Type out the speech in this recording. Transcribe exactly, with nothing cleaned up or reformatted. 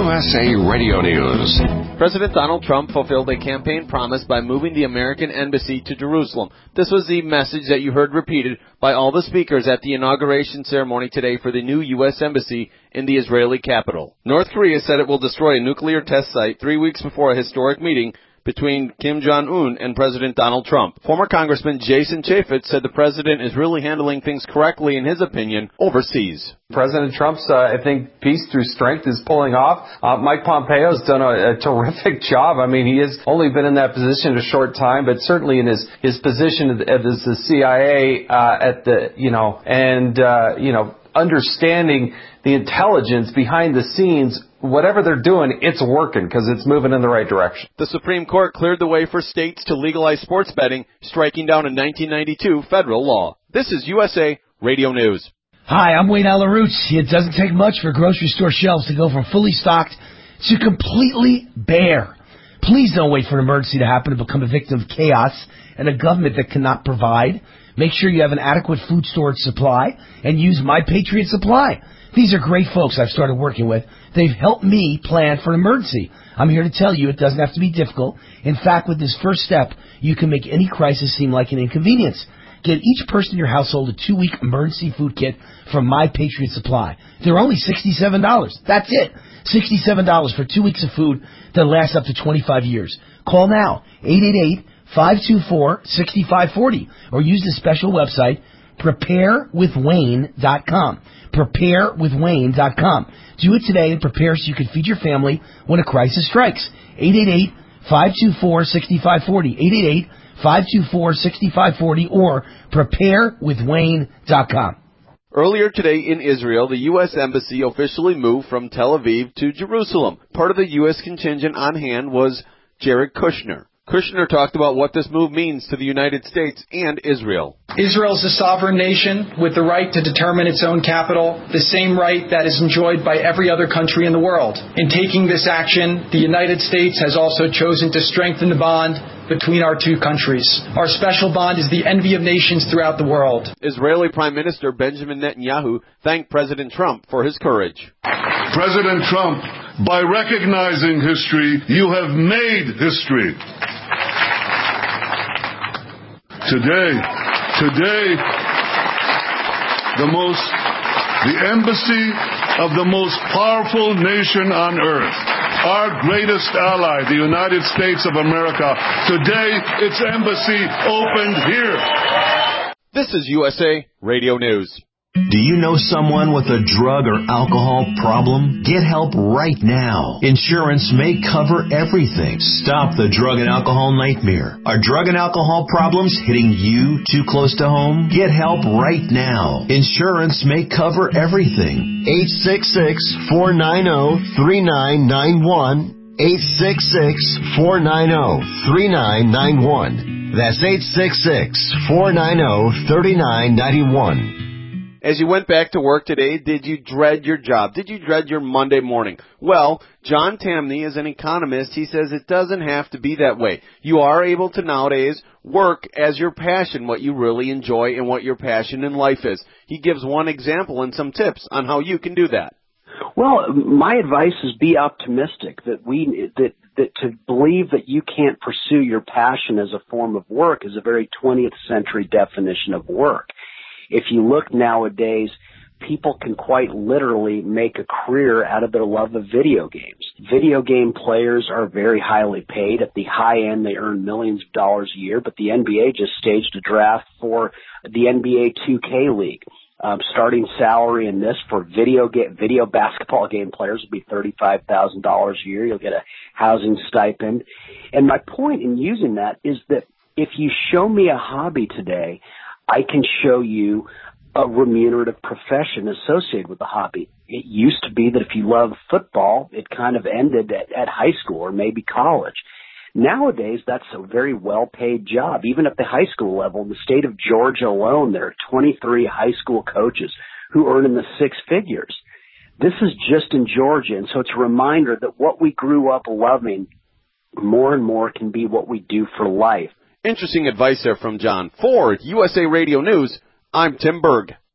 U S A Radio News. President Donald Trump fulfilled a campaign promise by moving the American embassy to Jerusalem. This was the message that you heard repeated by all the speakers at the inauguration ceremony today for the new U S embassy in the Israeli capital. North Korea said it will destroy a nuclear test site three weeks before a historic meeting between Kim Jong-un and President Donald Trump. Former Congressman Jason Chaffetz said the president is really handling things correctly, in his opinion, overseas. President Trump's, uh, I think, peace through strength is pulling off. Uh, Mike Pompeo's done a, a terrific job. I mean, he has only been in that position a short time, but certainly in his, his position as the C I A uh, at the, you know, and, uh, you know, understanding the intelligence behind the scenes, whatever they're doing, it's working because it's moving in the right direction. The Supreme Court cleared the way for states to legalize sports betting, striking down a nineteen ninety-two federal law. This is U S A Radio News. Hi, I'm Wayne Alarouts. It doesn't take much for grocery store shelves to go from fully stocked to completely bare. Please don't wait for an emergency to happen to become a victim of chaos and a government that cannot provide. Make sure you have an adequate food storage supply and use My Patriot Supply. These are great folks I've started working with. They've helped me plan for an emergency. I'm here to tell you it doesn't have to be difficult. In fact, with this first step, you can make any crisis seem like an inconvenience. Get each person in your household a two-week emergency food kit from My Patriot Supply. They're only sixty-seven dollars. That's it. sixty-seven dollars for two weeks of food that lasts up to twenty-five years. Call now, eight eight eight, five two four, six five four zero, or use the special website, prepare with wayne dot com. prepare with wayne dot com. Do it today and prepare so you can feed your family when a crisis strikes. eight eight eight, five two four, six five four zero. eight eight eight, five two four, six five four zero or prepare with wayne dot com. Earlier today in Israel, the U S Embassy officially moved from Tel Aviv to Jerusalem. Part of the U S contingent on hand was Jared Kushner. Kushner talked about what this move means to the United States and Israel. Israel is a sovereign nation with the right to determine its own capital, the same right that is enjoyed by every other country in the world. In taking this action, the United States has also chosen to strengthen the bond between our two countries. Our special bond is the envy of nations throughout the world. Israeli Prime Minister Benjamin Netanyahu thanked President Trump for his courage. President Trump, by recognizing history, you have made history. Today, today, the most, the embassy of the most powerful nation on earth, our greatest ally, the United States of America, today its embassy opened here. This is U S A Radio News. Do you know someone with a drug or alcohol problem? Get help right now. Insurance may cover everything. Stop the drug and alcohol nightmare. Are drug and alcohol problems hitting you too close to home? Get help right now. Insurance may cover everything. eight six six, four nine zero, three nine nine one. eight six six, four nine zero, three nine nine one. That's eight six six, four nine zero, three nine nine one. As you went back to work today, did you dread your job? Did you dread your Monday morning? Well, John Tamny is an economist. He says it doesn't have to be that way. You are able to nowadays work as your passion, what you really enjoy and what your passion in life is. He gives one example and some tips on how you can do that. Well, my advice is be optimistic, that we that that to believe that you can't pursue your passion as a form of work is a very twentieth century definition of work. If you look nowadays, people can quite literally make a career out of their love of video games. Video game players are very highly paid. At the high end, they earn millions of dollars a year, but the N B A just staged a draft for the N B A two K League. Um, starting salary in this for video ga- video basketball game players will be thirty-five thousand dollars a year. You'll get a housing stipend. And my point in using that is that if you show me a hobby today, I can show you a remunerative profession associated with the hobby. It used to be that if you love football, it kind of ended at, at high school or maybe college. Nowadays, that's a very well-paid job. Even at the high school level, in the state of Georgia alone, there are twenty-three high school coaches who earn in the six figures. This is just in Georgia, and so it's a reminder that what we grew up loving more and more can be what we do for life. Interesting advice there from John. For U S A Radio News, I'm Tim Berg.